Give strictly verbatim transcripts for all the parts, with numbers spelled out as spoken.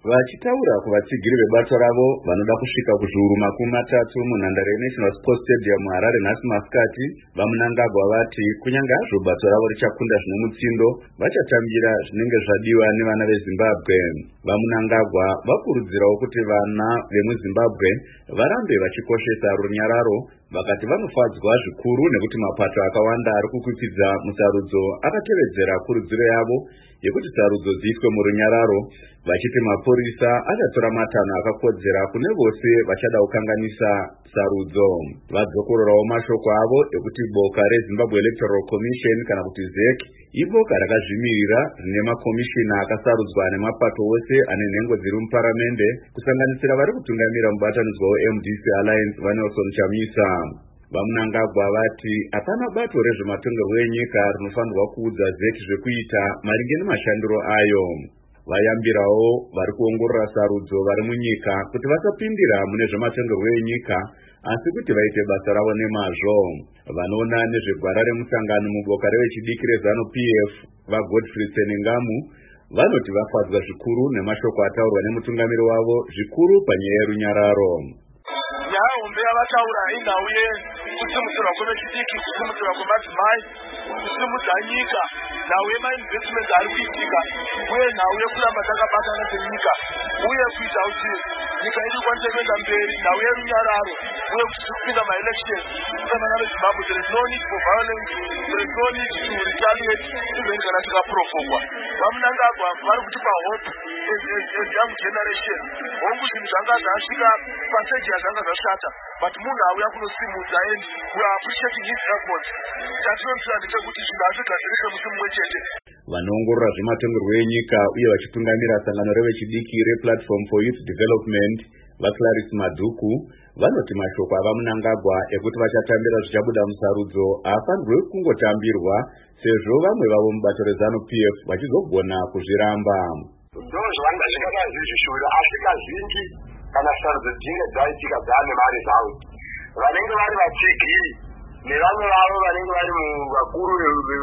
Vachitaura kuvatsigiri vebato ravo vanoda kusvika kuzviuru makumi matatu munhandare yeNational Sports Stadium Harare nhasi masikati, vaMnangagwa vati kunyange hazvo bato ravo richakunda zvine mutsindo, vachatambira zvinenge zvadiwa nevana veZimbabwe. VaMnangagwa vakurudzirawo kuti vana vemuZimbabwe varambe vachikoshesa runyararo, vakati vanofadzwa zvikuru nekuti mapato akawanda ari kukwikwidzira musarudzo akatevedzera kurudziro yavo yekuti sarudzo dziitwe murunyararo, vachiti mapurisa achatora matanho akakodzera kune vose vachada kukanganisa sarudzo. Vadzokororawo mashoko avo ekuti boka reZimbabwe Electoral Commission kana kuti Z E C iboka rakazvimirira rine makomishina akasarudzwa nemapato ose ane nhengo dziri muparamende, kusanganisira vari kutungamira mubatanidzwa weM D C Alliance vaNelson Chamisa. VaMnangagwa vati hapana bato rezvematongerwo enyika rinofanirwa kuudza Z E C zvekuita maringe nemashandiro ayo. Vayambirawo vari kuongorora sarudzo vari munyika kuti vasapindira mune zvematongerwo enyika, asi kuti vaite basa ravo nemazvo. Vanoona nezvegwara remusangano muboka revechidiki reZanu P F vaGodfrey Tseningamu vanoti vafadzwa zvikuru nemashoko ataurwa nemutungamiri wavo, zvikuru panyaya yerunyararo. Nyaya hombe yavataura inhauye kusimudzirwa kwevechidiki, kusimudzirwa kwemadzimai, kusimudza nyika, nhau yemainvestment ari kuitika, uye nhau yekuramba takabatana senyika, uye kuita kuti nyika iri kwanise kuenda mberi, nhau yerunyararo, uye kuti tiri kupinda maelection kufanana neZimbabwe. There is no need for violence, there is no need to retaliate even kana tikaprovokwa. VaMnangagwa vari kutipa hope as young generation. Hongu zvinhu zvanga zvasvika paseji yazvanga zvashata, but munhu auya kunosimudza, and we are appreciating his efforts. Chatinotsira ndechekuti zvinhu hazvigadzirike musi mumwe chete. Vanoongorora zvematongerwo enyika uye vachitungamira sangano revechidiki rePlatform for Youth Development vaClarisse Madhuku vanoti mashoko avaMnangagwa ekuti vachatambira zvichabuda musarudzo haafanirwe kungotambirwa, sezvo vamwe vavo mubato reZanu P F vachizogona kuzviramba. Ndozvanga zvingakazvishura, asi kazhinji kana sarudzo dzinenge dzaitika dzaane mari dzavo, vanenge vari vatsigiri nevamwe vavo vanenge vari vakuru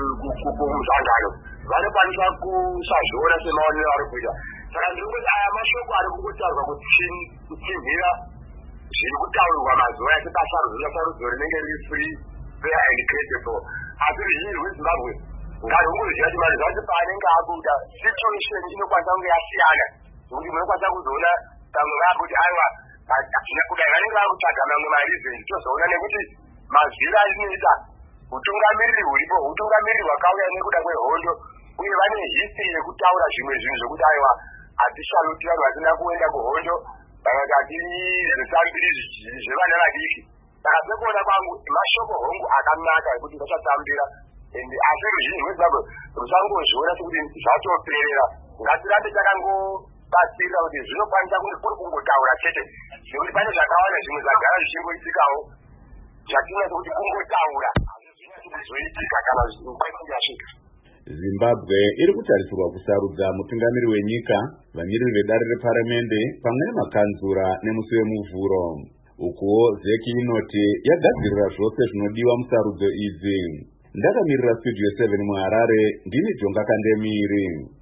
kumuzangano vanokwanisa kusazviona semaonero ari kuita. Saka ndiri kuti aya mashoko ari kungotaurwa kutinhira zviri kutaurirwa mazuva ese pasarudzo nesarudzo rinenge riri free, fair and credible. Asi ruzhinji rweZimbabwe ngarungoziva kuti mari zvacho paanenge akuita situation inokwanisa kunge yasiyana, zvokuti munokwanisa kuzoona pamwe vakuti aiwa kudai vanenge vari kutsvaga mamwe marizeni, tozoona nekuti mazviri azvinoita utungamiriri huripo, utungamiriri hwakauya nekuda kwehondo, uye vane history yekutaura zvimwe zvinhu zvokuti aiwa hatisharuti vanhu vasina kuenda kuhondo, vakati hatiri zvitambiri zvevana vadiki. Saka sekuona kwangu mashoko hongu akanaka ekuti vachatambira, asi ruzhinji rweZimbabwe rusangozviona sekuti zvatoperera. Ngatirambe takangobatsirira kuti zvinokwanisa kunge kuri kungotaura chete, nekuti pane zvakawanda zvimwe zvagara zvichingoitikawo zvatinase kuti kungotaura hazvizoitika kana nguva inenge yasvika. Zimbabwe iri kutarisirwa kusarudza mutungamiri wenyika, vamiriri vedare reparamende pamwe nemakanzura nemusi wemuvhuro. Ukuwo Z E C inoti yagadzirira zvose zvinodiwa musarudzo idzi. Ndakamirira Studio seven muHarare, ndini Jonga Kandemiri.